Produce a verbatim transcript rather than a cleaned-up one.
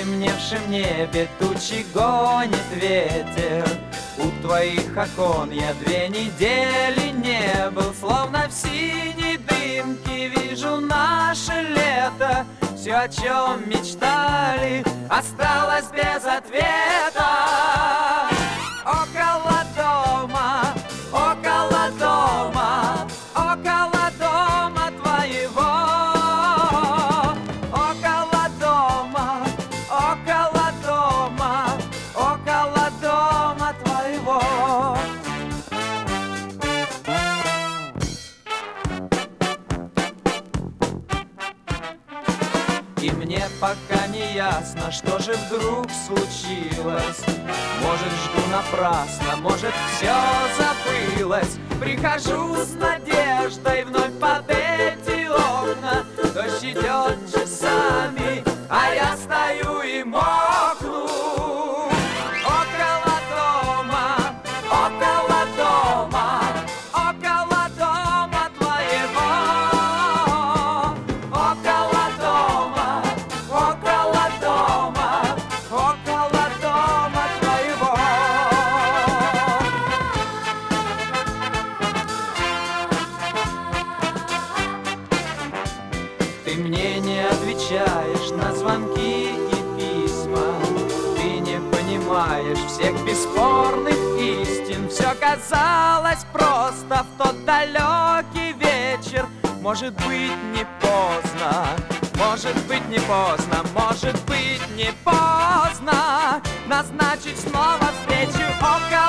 потемневшем небе тучи гонит ветер. У твоих окон я две недели не был, словно в синей дымке вижу наше лето. Все, о чем мечтали, осталось без ответа. Около дома, около дома, около дома твоего. Около дома, около дома, около дома твоего. И мне пока не ясно, что же вдруг случилось. Может, жду напрасно, может, все забылось. Прихожу с надеждой вновь под эти окна. Дождь идет часами, а я стою и мокну. Около дома, около дома, около дома твоего. Около дома, около дома, около дома твоего. Ты мне не отвечаешь на звонки и письма. Ты не понимаешь всех бесспорных истин. Все казалось просто в тот далекий вечер. Может быть, не поздно, может быть, не поздно, может быть, не поздно назначить снова встречу около